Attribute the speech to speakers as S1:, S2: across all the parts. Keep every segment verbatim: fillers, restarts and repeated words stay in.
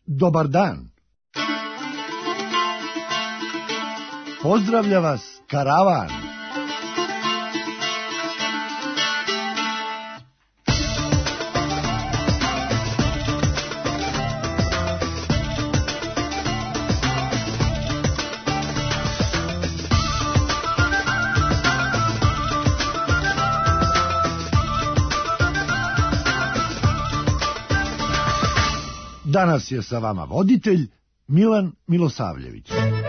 S1: Dobar dan. Pozdravlja vas karavan. Danas je sa vama voditelj Milan Milosavljević.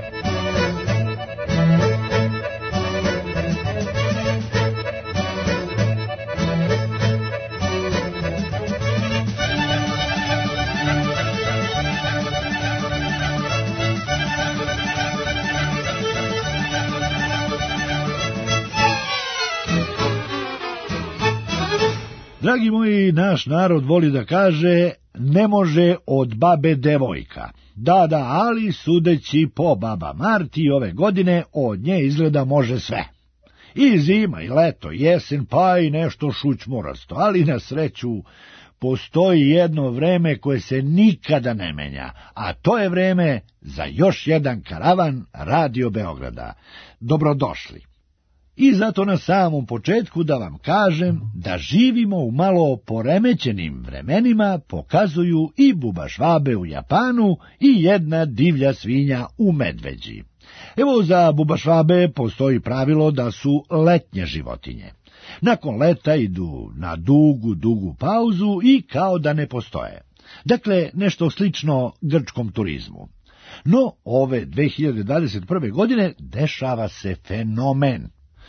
S1: Dragi moji, naš narod voli da kaže ne može od babe devojka. Da, da, ali sudeći po baba Marti ove godine od nje izgleda može sve. I zima, i leto, i jesen, pa i nešto šućmorasto, ali na sreću postoji jedno vreme koje se nikada ne menja, a to je vreme za još jedan karavan Radio Beograda. Dobrodošli. I zato na samom početku da vam kažem da živimo u malo poremećenim vremenima pokazuju i bubašvabe u Japanu i jedna divlja svinja u Medveđi. Evo, za bubašvabe postoji pravilo da su letnje životinje. Nakon leta idu na dugu, dugu pauzu i kao da ne postoje. Dakle, nešto slično grčkom turizmu. No, ove dve hiljade dvadeset prve. godine dešava se fenomen.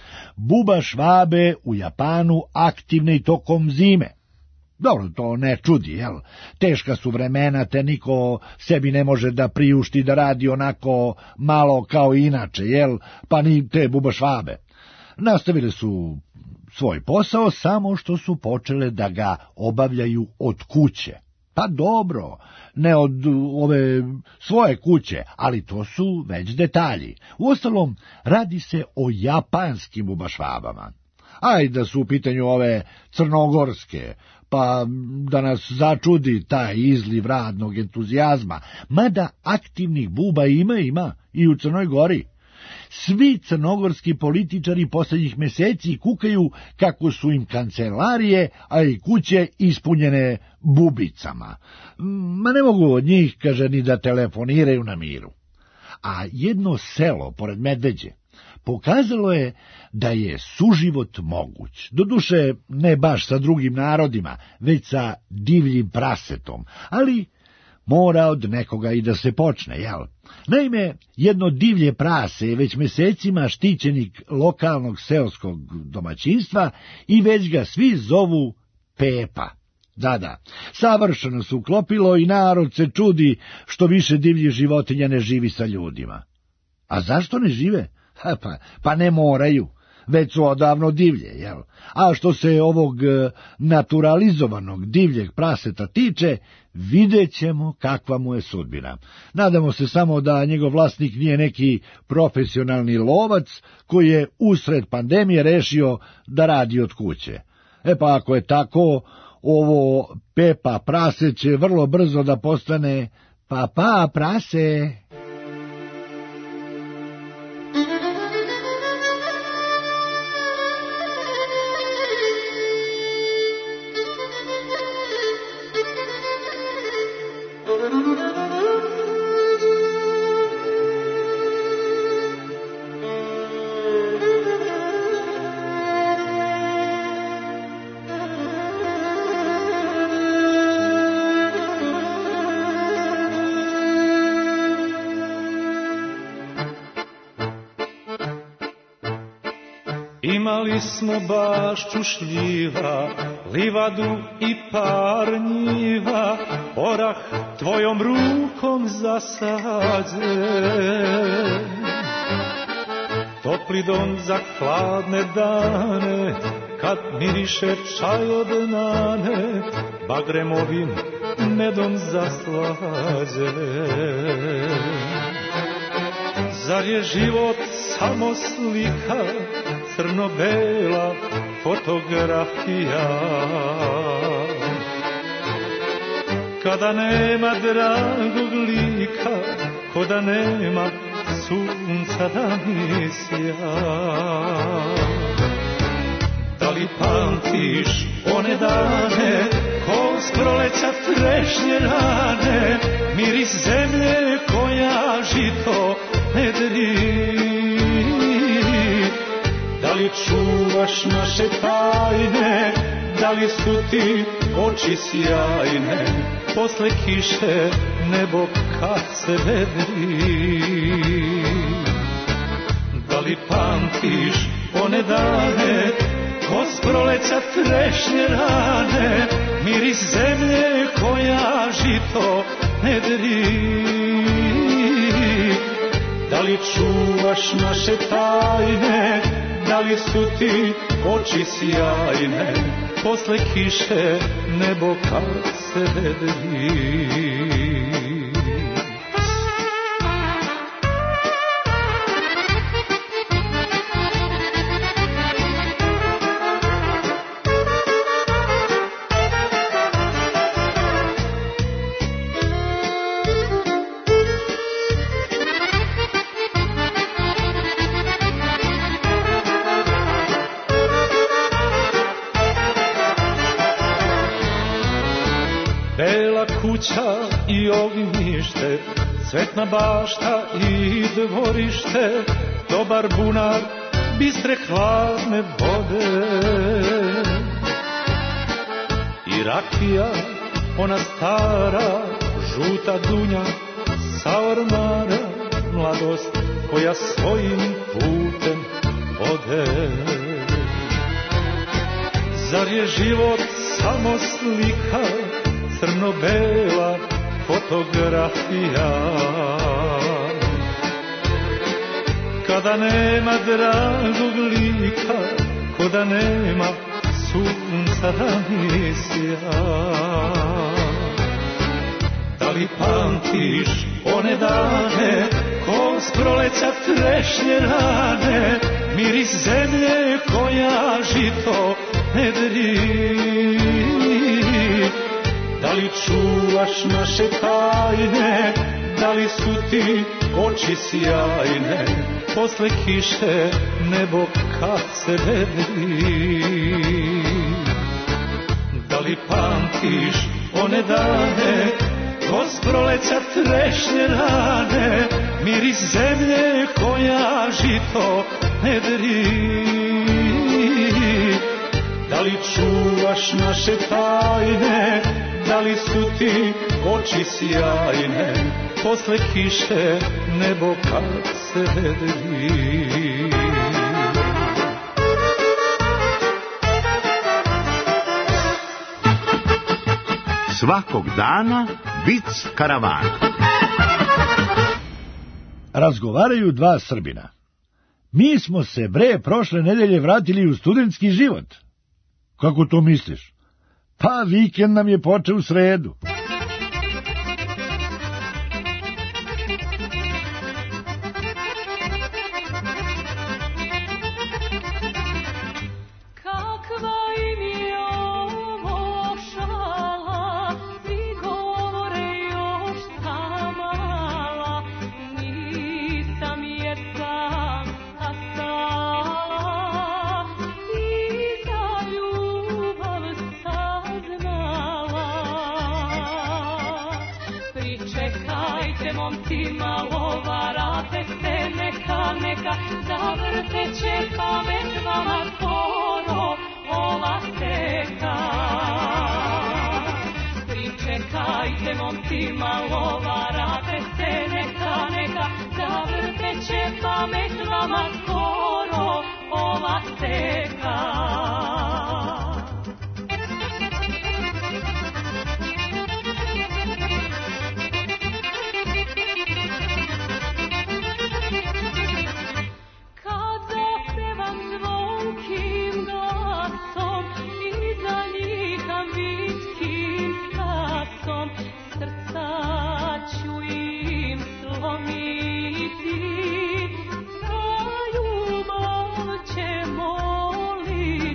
S1: Bubašvabe u Japanu aktivne i tokom zime. Dobro, to ne čudi, jel? Teška su vremena, te niko sebi ne može da priušti da radi onako malo kao inače, jel? Pa ni te bubašvabe. Nastavile su svoj posao, samo što su počele da ga obavljaju od kuće. Pa dobro, ne od ove svoje kuće, ali to su već detalji. Uostalom, radi se o japanskim bubašvabama. Ajde da su u pitanju ove crnogorske, pa da nas začudi taj izliv radnog entuzijazma, mada aktivnih buba ima, ima i u Crnoj Gori. Svi crnogorski političari posljednjih meseci kukaju kako su im kancelarije, a i kuće ispunjene bubicama. Ma ne mogu od njih, kaže, ni da telefoniraju na miru. A jedno selo pored Medveđe pokazalo je da je suživot moguć. Doduše, ne baš sa drugim narodima, već sa divljim prasetom, ali mora od nekoga i da se počne, jel? Naime, jedno divlje prase je već mesecima štićenik lokalnog seoskog domaćinstva i već ga svi zovu Pepa. Da, da, savršeno se uklopilo i narod se čudi što više divljih životinja ne živi sa ljudima. A zašto ne žive? Ha, pa, pa ne moraju, već su odavno divlje, jel? A što se ovog naturalizovanog divljeg praseta tiče, vidjet ćemo kakva mu je sudbina. Nadamo se samo da njegov vlasnik nije neki profesionalni lovac koji je usred pandemije rešio da radi od kuće. E pa ako je tako, ovo Pepa prase će vrlo brzo da postane Papa prase.
S2: Imali smo bašću šljiva, livadu i parnjiva, orah tvojom rukom zasađen. Topli dom za hladne dane, kad miriše čaj od nane, bagremovim medom zaslađen. Zar je život samo slika, crno-bela fotografija? kada nema dragog lika, ko da nema sunca da mi sja. Da li pamtiš one dane, ko s proleća trešnje rane, miris zemlje koja žito ne dri? Da li čuvaš naše tajne, da li su ti oči sjajne, posle kiše nebo kad se vedri? Da li pamtiš one dane, ko s proleća trešnje rane, miris zemlje koja žito ne dri? Da li čuvaš naše tajne, da li su ti oči sjajne, posle kiše nebo kad se vedri? Kuća i ognjište, cvetna bašta i dvorište, dobar bunar, bistre hladne vode. I rakija, ona stara, žuta dunja, sa ormara, mladost koja svojim putem ode. Zar je život samo slika, crno-bela fotografija, kada nema dragog lika, ko da nema sunca da mi sja. Da li pamtiš one dane, ko s proleća trešnje rane, miris zemlje koja žito ne dri? Da li čuvaš naše tajne, da li su ti oči sjajne, posle kiše nebo kad se vedri? Da li pamtiš one dane, ko s proleća trešnje rane, miris zemlje koja žito ne dri? Da li čuvaš naše tajne, da li su ti oči sjajne, posle kiše nebo kad se vedri?
S3: Svakog dana vic karavana.
S1: Razgovaraju dva Srbina. Mi smo se, bre, prošle nedelje vratili u studentski život. Kako to misliš? Pa vikend nam je počeo u sredu.
S4: Zavrteće pamet vama skoro ova steka. Pričekajte, momci, malo varate se, neka, neka. Zavrteće pamet vama skoro ova steka. Za ljubav će moliti.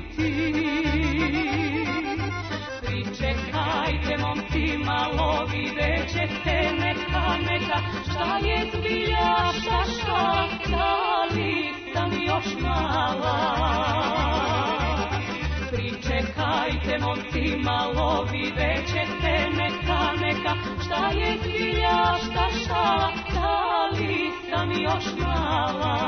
S4: neka, šta je zbilja, šta šala, da li sam još mala. Pričekajte, momci, malo vidjet ćete, neka, neka, šta je zbilja, šta šala, da li sam još mala.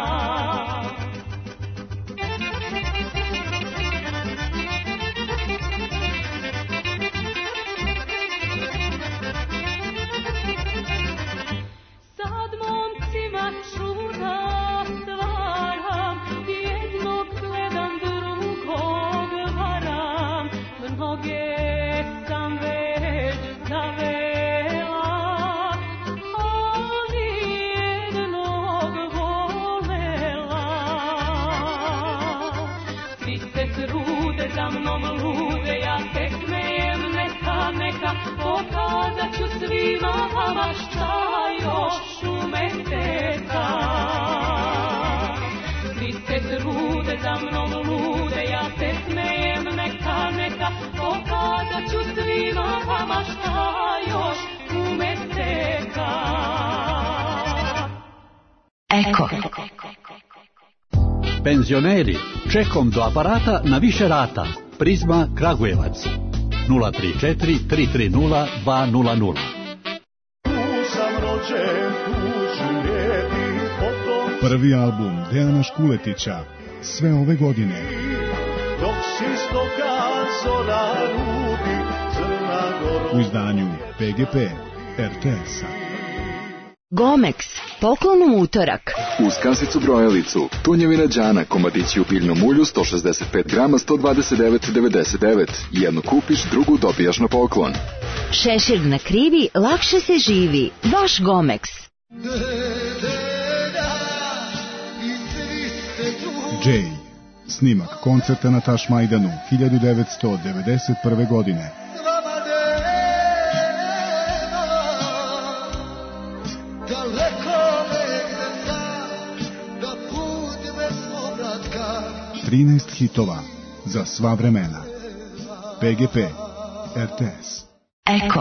S4: Sad momcima čuda stvaram, jednog gledam, drugog varam, mnoge sam već zavela, ali jednog volela. Svi se trude, za mnom lude, ja se smejem, neka, neka, pokazat ću svima vama šta još umeteta. Svi se trude, za mnom lude, ja se smejem, neka, neka, pokazat ću svima vama šta još umeteta.
S5: Eko.
S6: Penzioneri, čekom do aparata na više rata. Prizma Kragujevac. nula tri četiri tri tri nula dva nula nula.
S7: Prvi album Dejana Škuletića, Sve ove godine. U izdanju P G P R T S-a.
S5: Gomex, poklon u utorak.
S8: Uz kasicu brojalicu, tunjevina đana, komadići u biljnom ulju sto šezdeset pet grama, sto dvadeset devet devedeset devet. Jednu kupiš, drugu dobijaš na poklon.
S5: Šešir na krivi, lakše se živi. Baš Gomex.
S7: Jay, snimak koncerta na Tašmajdanu hiljadu devetsto devedeset prve. godine. trinaest hitova za sva vremena. P G P R T S.
S5: Eko.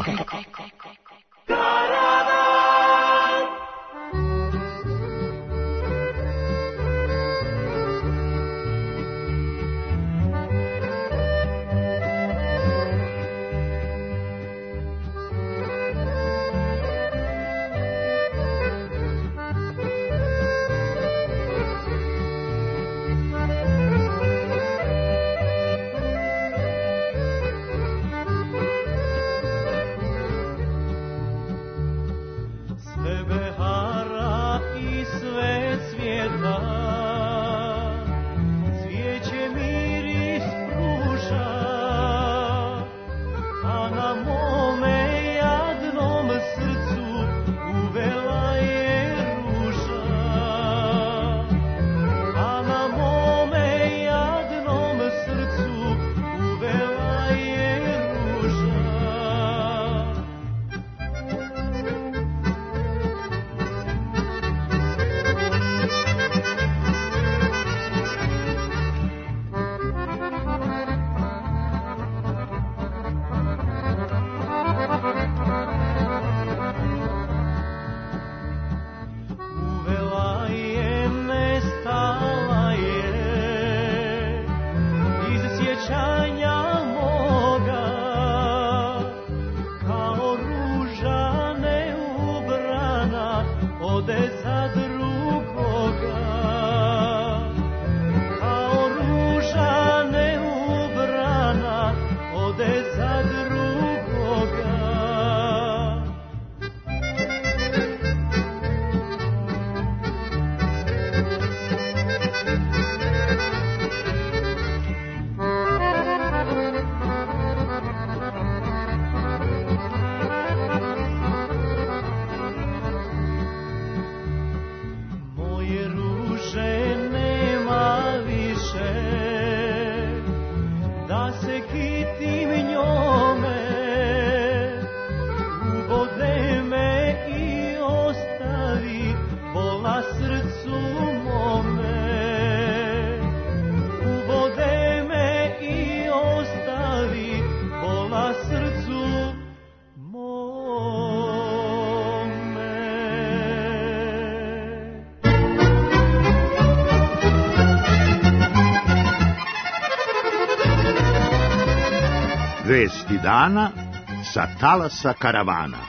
S3: Vesti dana sa talasa karavana.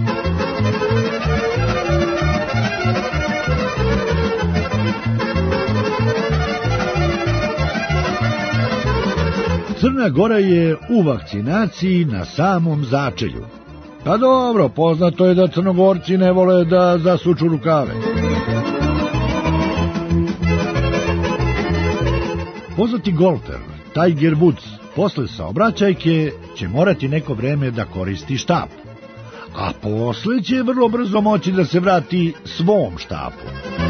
S1: Crna Gora je u vakcinaciji na samom začelju. Pa dobro, poznato je da Crnogorci ne vole da zasuču rukave. Poznati golfer Tiger Woods posle saobraćajke će morati neko vreme da koristi štap, a posle će vrlo brzo moći da se vrati svom štapu.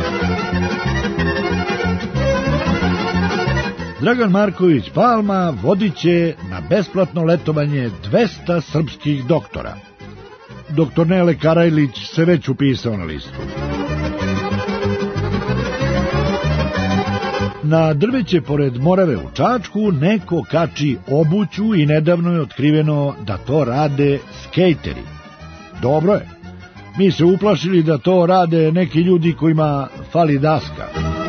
S1: Dragan Marković Palma vodit će na besplatno letovanje dvesta srpskih doktora. Doktor Nele Karajlić se već upisao na listu. Na drveće pored Morave u Čačku neko kači obuću i nedavno je otkriveno da to rade skejteri. Dobro je. Mi se uplašili da to rade neki ljudi kojima fali daska.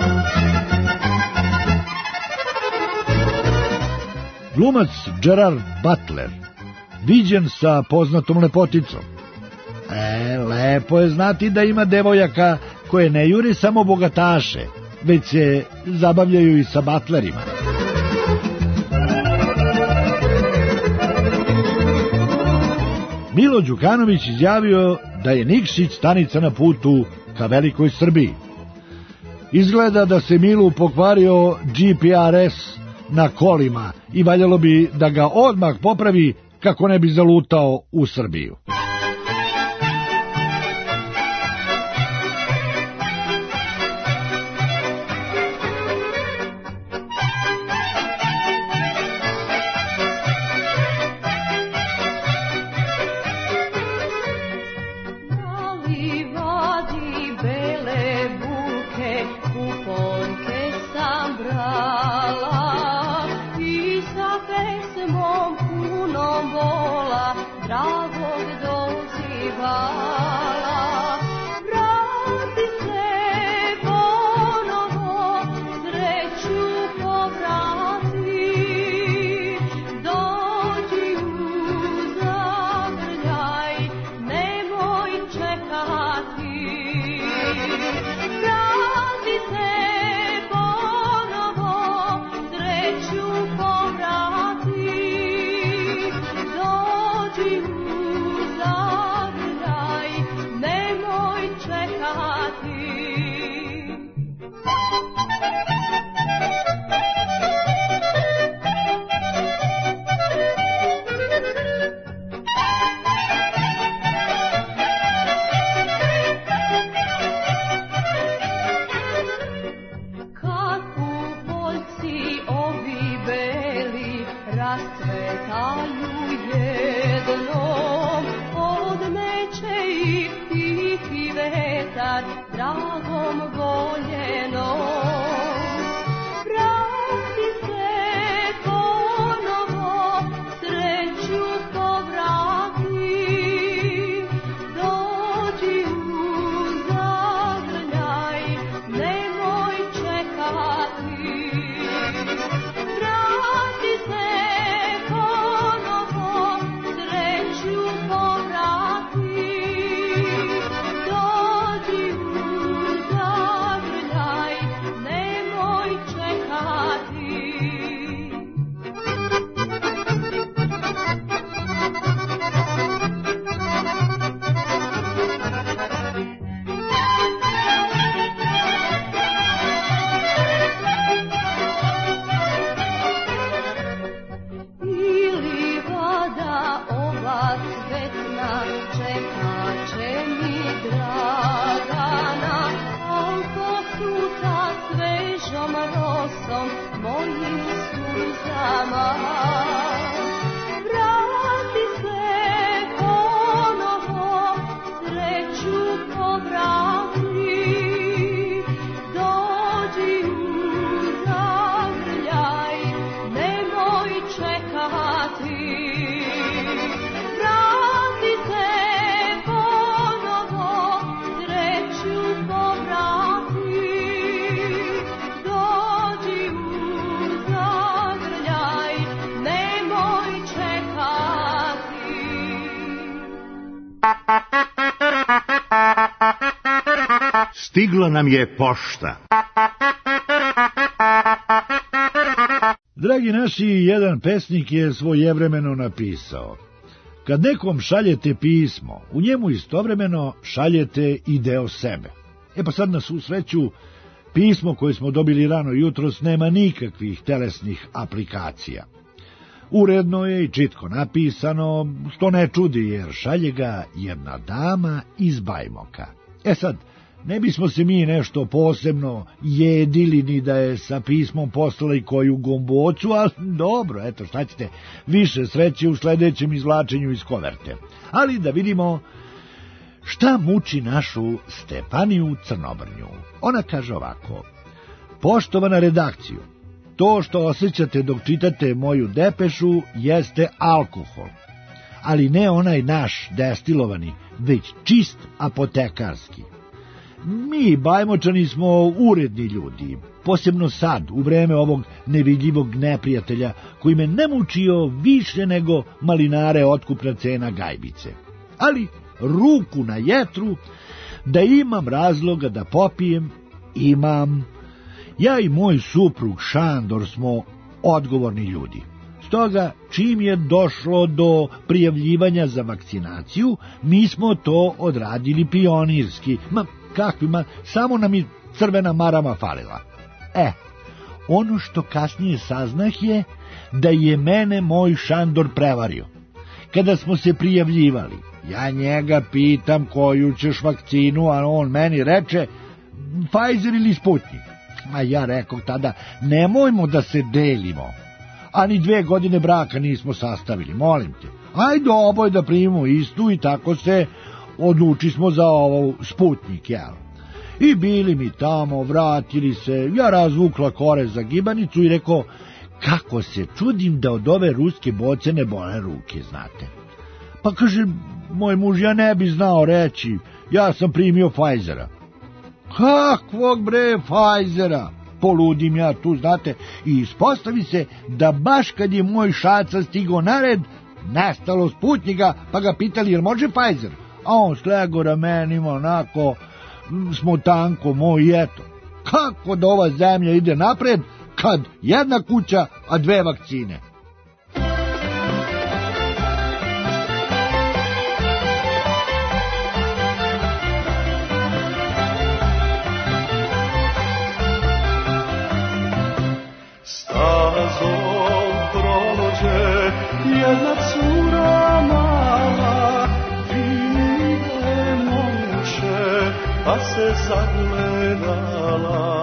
S1: Glumac Gerard Butler viđen sa poznatom lepoticom. E, lepo je znati da ima devojaka koje ne jure samo bogataše, već se zabavljaju i sa batlerima. Milo Đukanović izjavio da je Nikšić stanica na putu ka velikoj Srbiji. Izgleda da se Milu pokvario G P R S na kolima i valjalo bi da ga odmah popravi kako ne bi zalutao u Srbiju.
S3: Stigla nam je pošta.
S1: Dragi naši, jedan pesnik je svojevremeno napisao: kad nekom šaljete pismo, u njemu istovremeno šaljete i deo sebe. E pa sad na svu sreću, pismo koje smo dobili rano jutros nema nikakvih telesnih aplikacija. Uredno je i čitko napisano, što ne čudi jer šalje ga jedna dama iz Bajmoka. E sad, ne bismo se mi nešto posebno jedili ni da je sa pismom poslali koju gombocu, ali dobro, eto šta ćete, više sreće u sledećem izvlačenju iz koverte. Ali da vidimo šta muči našu Stepaniju Crnobrnju. Ona kaže ovako: poštovana redakciju, to što osjećate dok čitate moju depešu jeste alkohol, ali ne onaj naš destilovani, već čist apotekarski. Mi, Bajmočani, smo uredni ljudi, posebno sad, u vreme ovog nevidljivog neprijatelja, koji me ne mučio više nego malinare otkupna cena gajbice. Ali ruku na jetru, da imam razloga da popijem, imam. Ja i moj suprug Šandor smo odgovorni ljudi. Stoga, čim je došlo do prijavljivanja za vakcinaciju, mi smo to odradili pionirski. Ma, kakvima, samo nam je crvena marama falila. E, ono što kasnije saznah je da je mene moj Šandor prevario. Kada smo se prijavljivali, ja njega pitam koju ćeš vakcinu, a on meni reče Pfizer ili Sputnik. A ja rekao tada, nemojmo da se delimo. Ani dve godine braka nismo sastavili, molim te. Ajde oboj da primimo istu i tako se odlučismo za ovo Sputnik, jel? I bili mi tamo, vratili se, ja razvukla kore za gibanicu i rekao, kako se čudim da od ove ruske boce ne bole ruke, znate. Pa kaže, moj muž, ja ne bi znao reći, ja sam primio Pfizera. Kakvog bre Pfizera? Poludim ja tu, znate, i ispostavi se da baš kad je moj šaca stigao na red, nestalo Sputnika, pa ga pitali, jel može Pfizer? A on slego ramenima, onako, smo tanko moj, eto. Kako da ova zemlja ide napred, kad jedna kuća, a dve vakcine?
S2: Stazom prođe jedna cura mala, vide momče, pa se zagledala.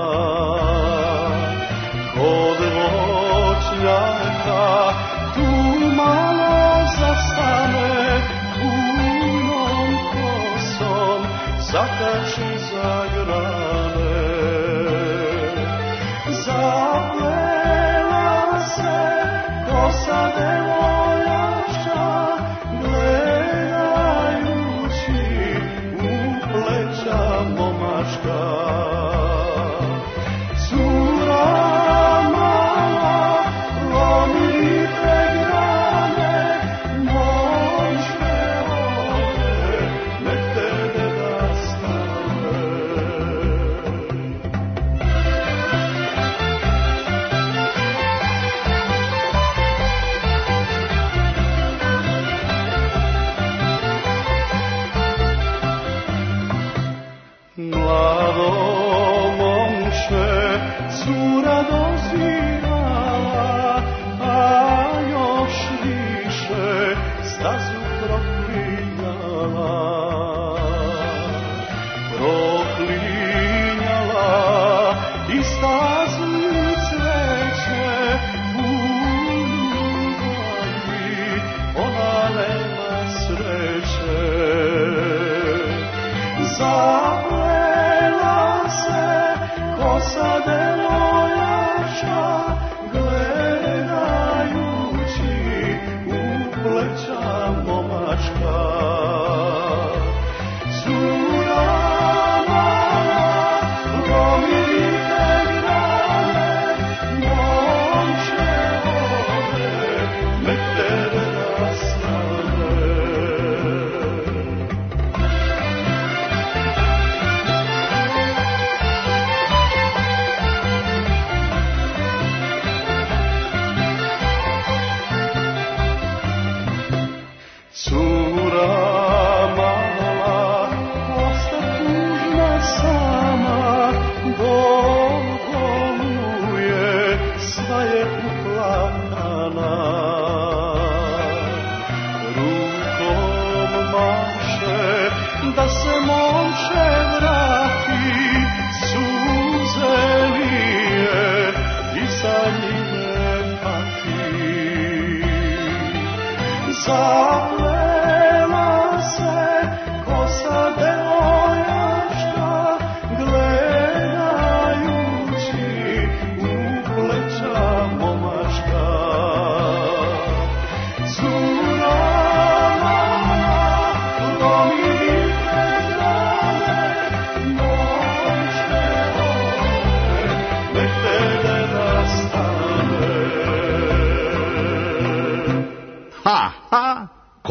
S2: Kod voćnjaka tu malo zastane, punom kosom zakači za grane. Zaplela se kosa devojaka, gledajući u pleća momačka. Cura mala, lomirite grane, momče ode, nek tebe da stane. Mlado momče, cura dozirala, a još više stazu proklinjala. Proklinjala i stazu cveće, u ljubavi ona nema sreće. Zaplela se kosa devojaka, gledajući u pleća momačka. Cura mala, lomirite grane, momče ode, nek tebe da stane.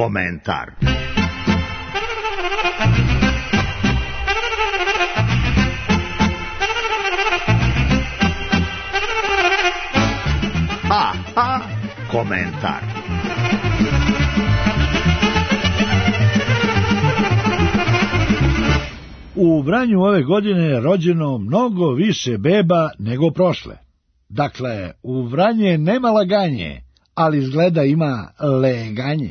S3: komentar. Ha, ha, komentar.
S1: U Vranju ove godine je rođeno mnogo više beba nego prošle. Dakle, u Vranje nema laganje, ali izgleda ima leganje.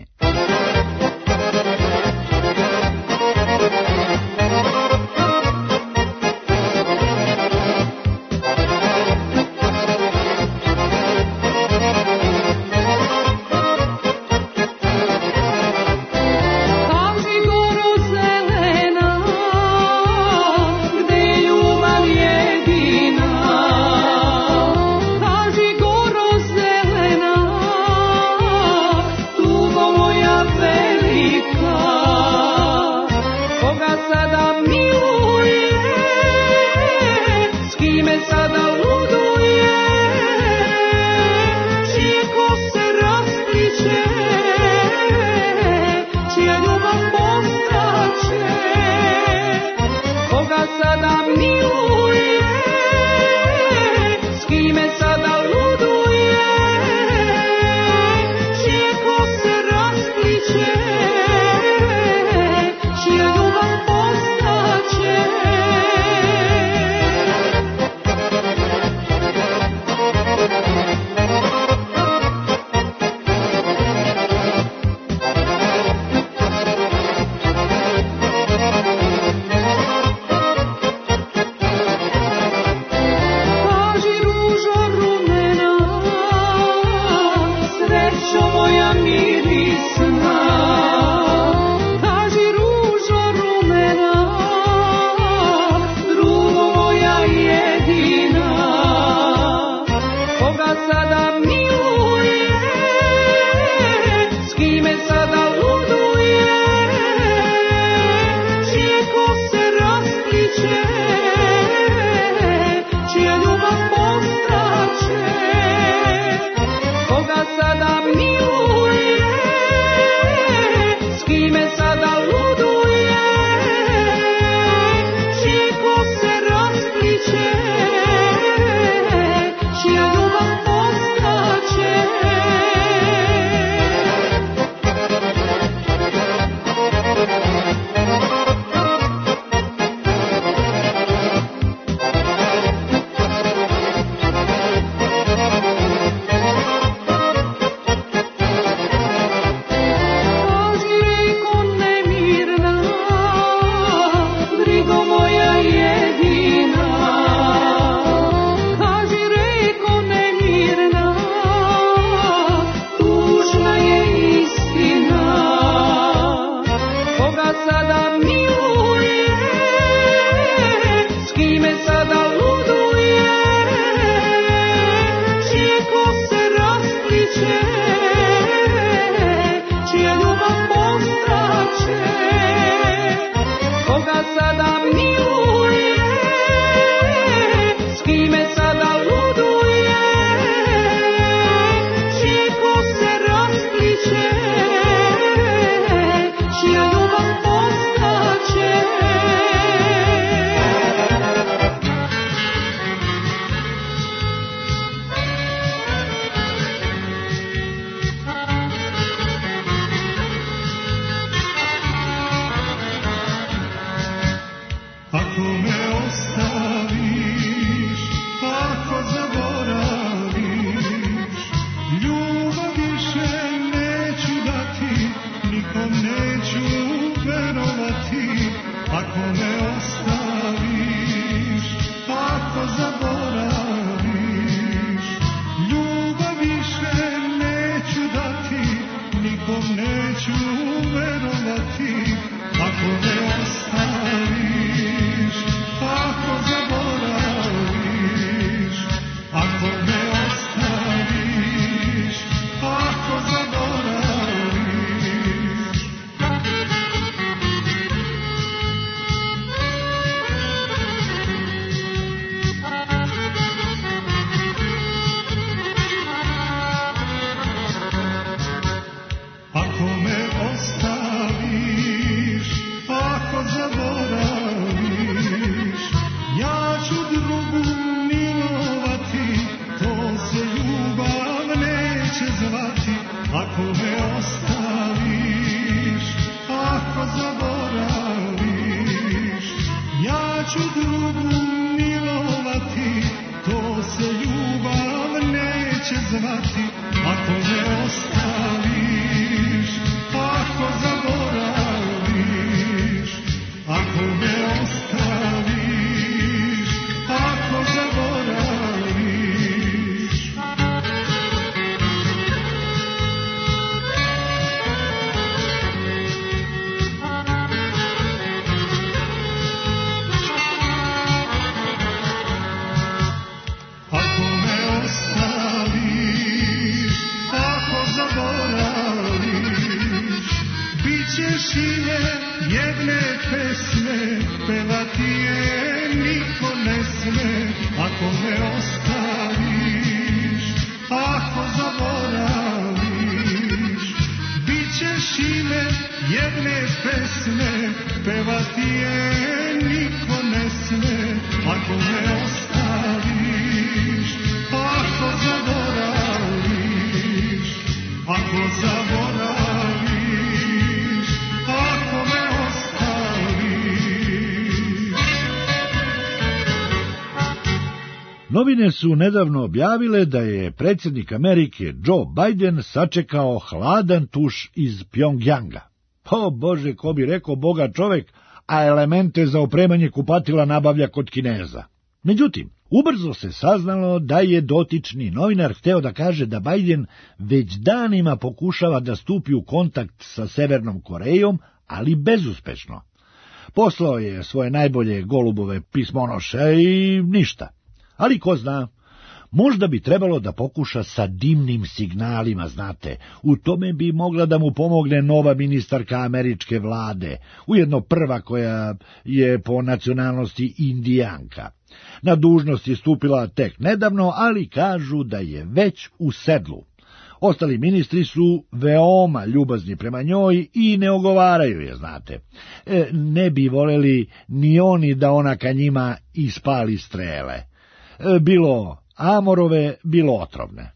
S2: ću drugu milovati, to se ljubav neće zvati, ako me ostaviš, ako zaboraviš, ako me ostaviš, ako zaboraviš. Ako me ostaviš, ako zaboraviš, bit ćeš ime jedne pesme, pevati je niko ne sme. Ako me ostaviš, ako zaboraviš, bit ćeš ime jedne pesme, pevati je niko ne sme. Ako me ostaviš, ako zaboraviš, ako zaboraviš, ako me ostaviš.
S1: Novine su nedavno objavile da je predsjednik Amerike Joe Biden sačekao hladan tuš iz Pjongjanga. O Bože, ko bi rekao boga čovek, a elemente za opremanje kupatila nabavlja kod Kineza. Međutim, ubrzo se saznalo da je dotični novinar hteo da kaže da Biden već danima pokušava da stupi u kontakt sa Severnom Korejom, ali bezuspešno. Poslao je svoje najbolje golubove pismonoše i ništa. Ali ko zna, možda bi trebalo da pokuša sa dimnim signalima, znate, u tome bi mogla da mu pomogne nova ministarka američke vlade, ujedno prva koja je po nacionalnosti Indijanka. Na dužnost je stupila tek nedavno, ali kažu da je već u sedlu. Ostali ministri su veoma ljubazni prema njoj i ne ogovaraju je, znate. E, ne bi voleli ni oni da ona ka njima ispali strele. E, bilo amorove, bilo otrovne.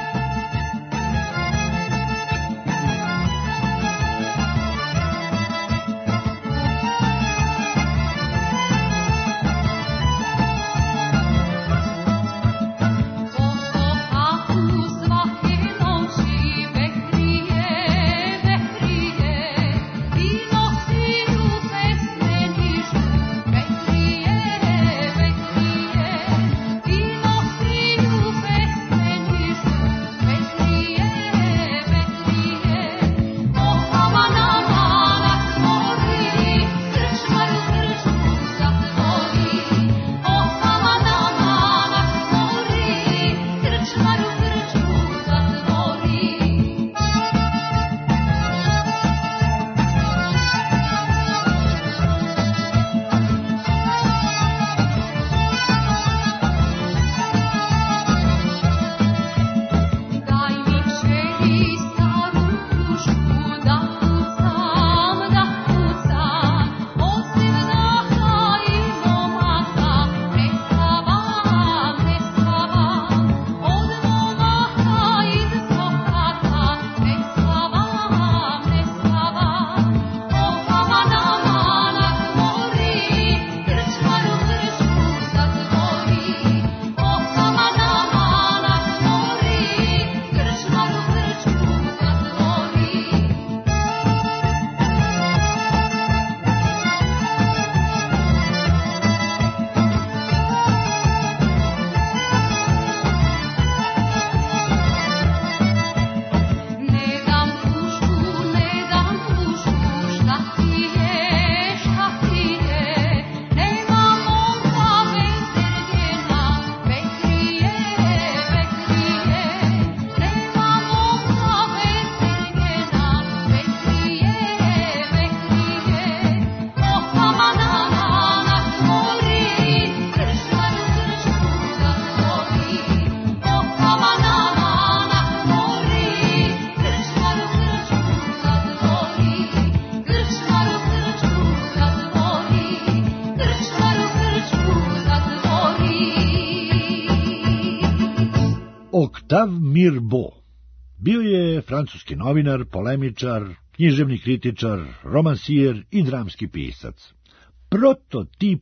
S1: Octave Mirbeau bio je francuski novinar, polemičar, književni kritičar, romansijer i dramski pisac. Prototip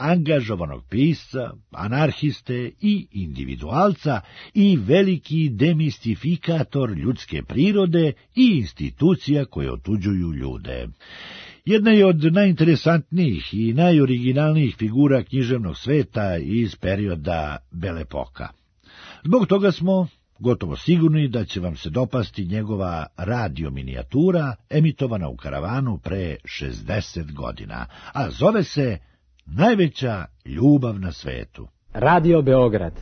S1: angažovanog pisca, anarhiste i individualca i veliki demistifikator ljudske prirode i institucija koje otuđuju ljude. Jedna je od najinteresantnijih i najoriginalnijih figura književnog sveta iz perioda Belle-Époque. Zbog toga smo gotovo sigurni da će vam se dopasti njegova radio minijatura emitovana u Karavanu pre šezdeset godina, a zove se Najveća ljubav na svetu.
S9: Radio Beograd.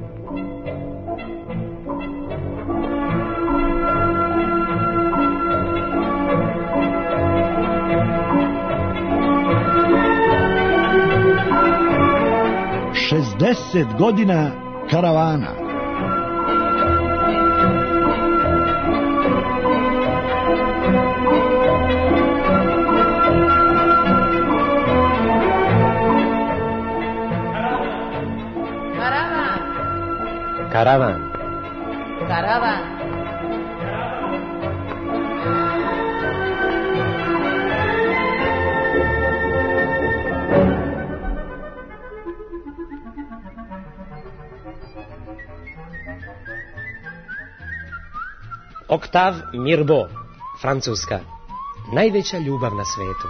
S1: šezdeset godina Karavana.
S9: Karavan.
S10: Karavan.
S9: Octave Mirbeau, Francuska. Najveća ljubav na svetu.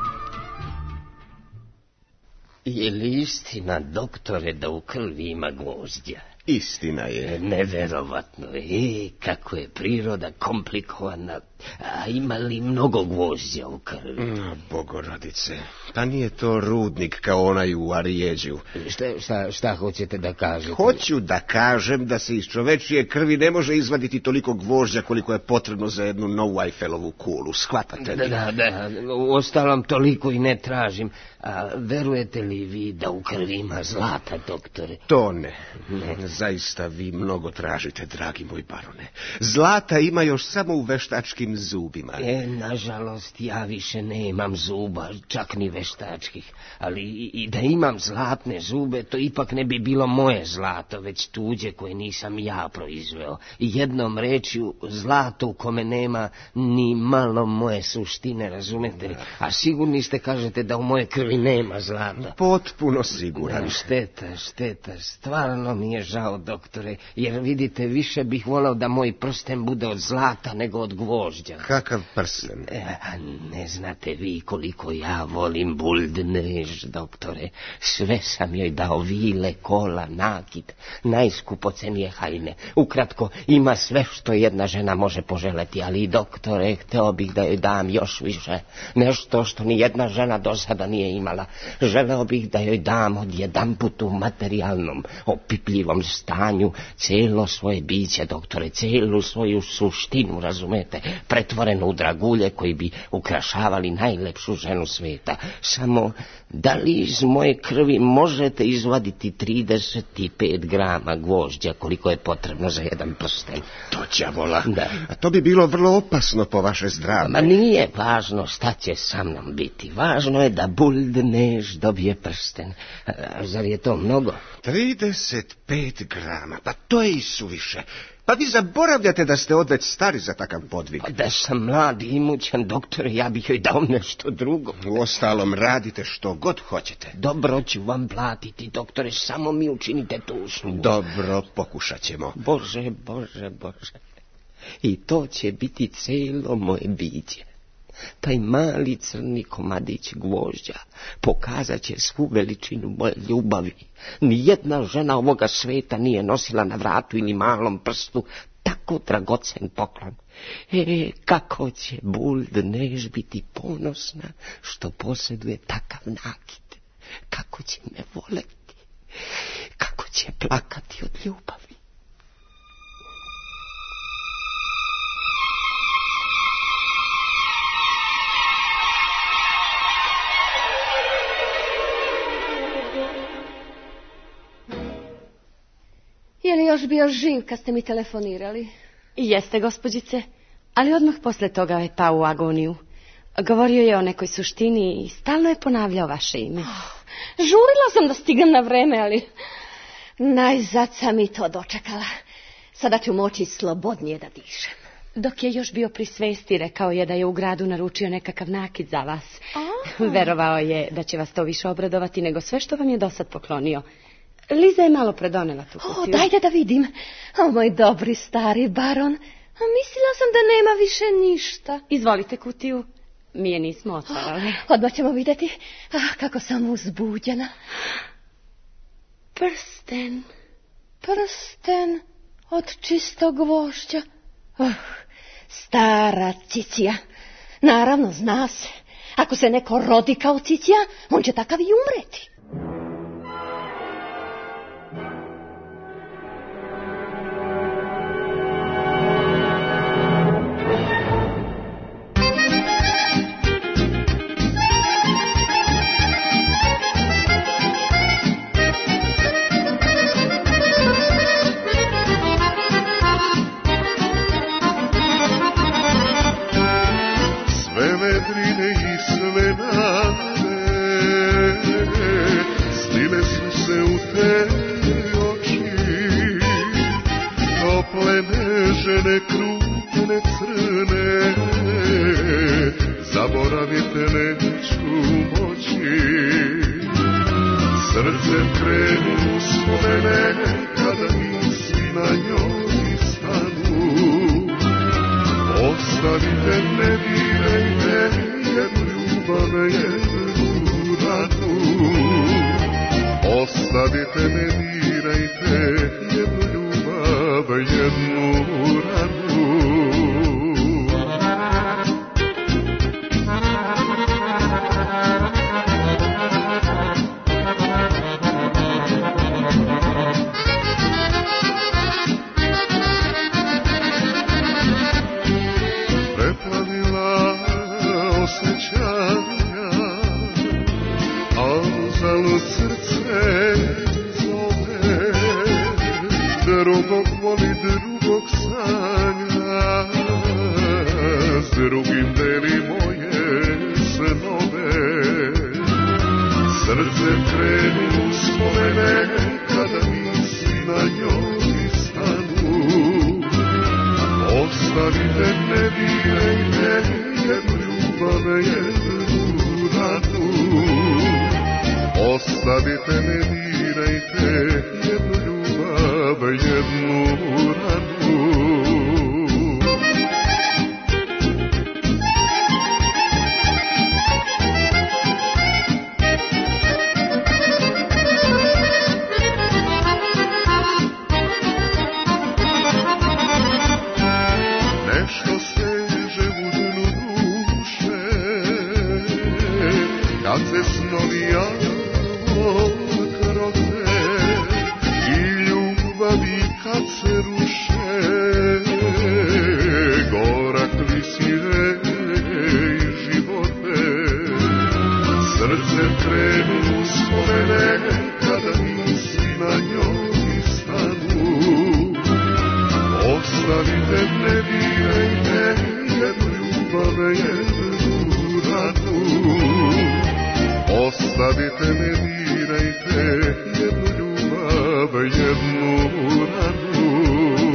S11: Je li istina, doktore, da u krvi ima gvozdja?
S3: Istina je.
S11: Neverovatno je, kako je priroda komplikovana. A ima li mnogo gvozdja u krvi?
S3: No, Bogorodice, pa nije to rudnik kao onaj u Arijeđu.
S11: Šta, šta, šta hoćete da kažete?
S3: Hoću da kažem da se iz čovečije krvi ne može izvaditi toliko gvožđa koliko je potrebno za jednu novu Eiffelovu kulu, shvatate li?
S11: Da, da, u ostalom toliko i ne tražim. A verujete li vi da u krvi ima zlata, doktore?
S3: To ne. ne. Zaista vi mnogo tražite, dragi moj barone. Zlata ima još samo u veštačkim zubima.
S11: E, nažalost, ja više nemam zuba, čak ni veštačkih. Ali i, i da imam zlatne zube, to ipak ne bi bilo moje zlato, već tuđe koje nisam ja proizveo. Jednom rečju, zlato u kome nema ni malo moje suštine, razumete li? A sigurni ste, kažete, da u moje krvi nema zlata.
S3: Potpuno siguran.
S11: Šteta, šteta, stvarno mi je žao, doktore, jer vidite, više bih volao da moj prsten bude od zlata nego od gvožđa.
S3: Kakav prsten?
S11: E, a ne znate vi koliko ja volim Buldnež, doktore. Sve sam joj dao, vile, kola, nakit, najskupocenije haljine. Ukratko, ima sve što jedna žena može poželeti, ali, doktore, hteo bih da joj dam još više. Nešto što ni jedna žena do sada nije imala. Želeo bih da joj dam odjedanput u materijalnom, opipljivom stanju cijelo svoje biće, doktore, cijelu svoju suštinu, razumete, pretvorenu u dragulje koji bi ukrašavali najlepšu ženu sveta. Samo, da li iz moje krvi možete izvaditi trideset pet grama gvožđa, koliko je potrebno za jedan prsten?
S3: To đavola.
S11: Da.
S3: A to bi bilo vrlo opasno po vaše zdravlje.
S11: Ma nije važno šta će sa mnom biti. Važno je da Buldnež dobije prsten. A zar je to mnogo?
S3: trideset pet grama, pa to je i suviše. Pa vi zaboravljate da ste odveć stari za takav podvig.
S11: Pa da sam mlad i imućan, doktore, ja bih joj dao nešto drugo.
S3: U ostalom, radite što god hoćete.
S11: Dobro ću vam platiti, doktore, samo mi učinite tu uslugu.
S3: Dobro, pokušat ćemo.
S11: Bože, Bože, Bože. I to će biti cijelo moje biće. Taj mali crni komadić gvožđa pokazat će svu veličinu moje ljubavi. Nijedna žena ovoga sveta nije nosila na vratu ili malom prstu tako dragocen poklon. E, kako će Buldnež biti ponosna što posjeduje takav nakit. Kako će me voleti. Kako će plakati od ljubavi.
S10: Je li još bio živ kad ste mi telefonirali?
S12: Jeste, gospođice, ali odmah posle toga je pao u agoniju. Govorio je o nekoj suštini i stalno je ponavljao vaše ime.
S10: Oh, žurila sam da stignem na vreme, ali najzad sam i to dočekala. Sada ću moći slobodnije da dišem.
S12: Dok je još bio pri svesti, rekao je da je u gradu naručio nekakav nakit za vas. Verovao je da će vas to više obradovati nego sve što vam je dosad poklonio. Liza je malo predonela tu kutiju.
S10: O, dajte da vidim. O, moj dobri stari baron. A mislila sam da nema više ništa.
S12: Izvolite kutiju. Mi je nismo otvarali.
S10: Odmah ćemo vidjeti. Ah, kako sam uzbuđena.
S12: Prsten.
S10: Prsten od čistog gvožđa. Oh, stara Cicija. Naravno, zna se. Ako se neko rodi kao Cicija, on će takav i umreti.
S13: Žene krupne crne, zaboravite neću moći. Srcem krenu spomene, kada misli na njoj stanu. Ostavite, ne dirajte, jednu ljubav, jednu ranu. Ostavite, ne dirajte, jednu ljubav, jednu ranu. Preplavila osjećanja, a uzalud srce zove. Drugog voli, drugog sanja, s drugim deli moje snove. Srce krenu spomene, kada misli na njoj stanu. Ostavite, ne dirajte, jednu ljubav, jednu ranu. Ostavite, ne dirajte, jednu ljubav, jednu ranu. Nešto seže u dnu duše, kad se snovi javo krote, i ljubavi kad se ruše, gorak visire i živote. Srce krenu spomene, kada misli na njoj stanu. Ostavite, ne dirajte, jednu ljubav, jednu ranu. Ostavite, ne dirajte, jednu ljubav, jednu ranu.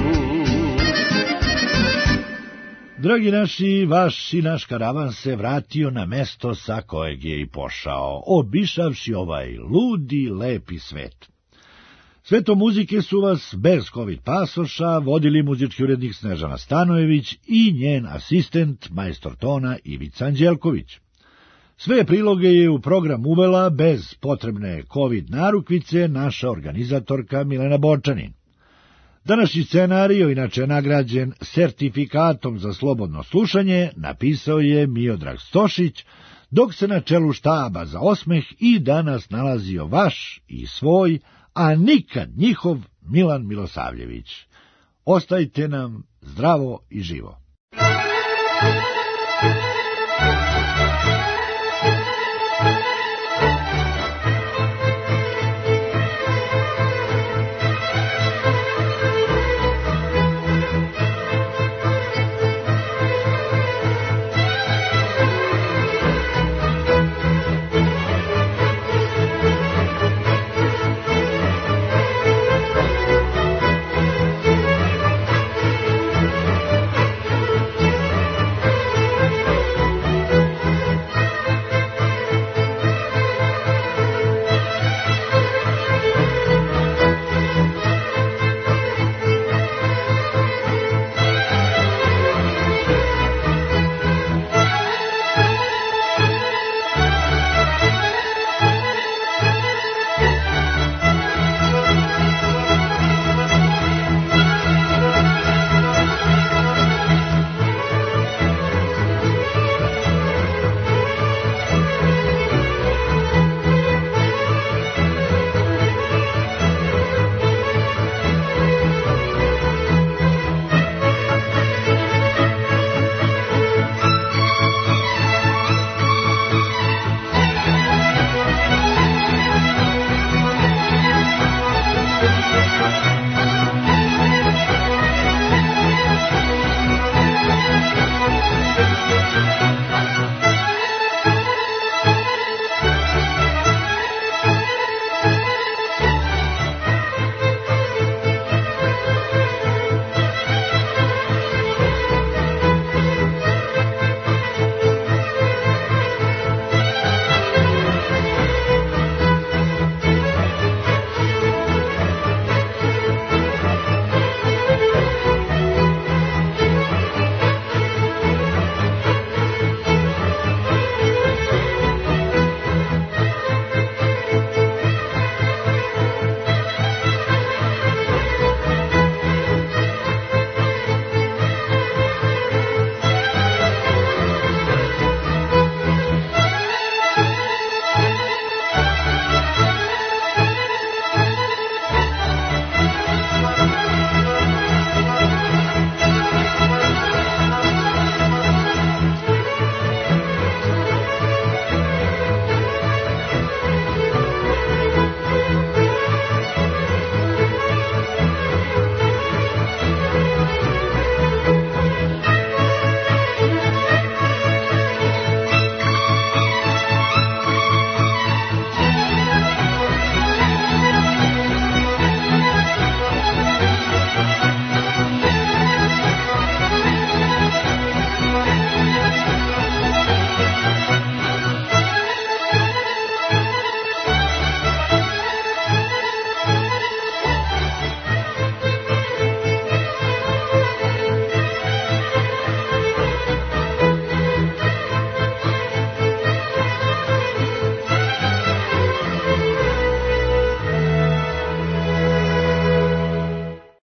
S1: Dragi naši, vaš i naš karavan se vratio na mesto sa kojeg je i pošao, obišavši ovaj ludi, lepi svet. Svetom muzike su vas bez COVID pasoša vodili muzički urednik Snežana Stanojević i njen asistent, majstor tona Ivica Anđelković. Sve priloge je u program uvela bez potrebne COVID narukvice naša organizatorka Milena Bočanin. Današnji scenario, inače nagrađen sertifikatom za slobodno slušanje, napisao je Miodrag Stošić, dok se na čelu štaba za osmeh i danas nalazio vaš i svoj, a nikad njihov Milan Milosavljević. Ostajte nam zdravo i živo.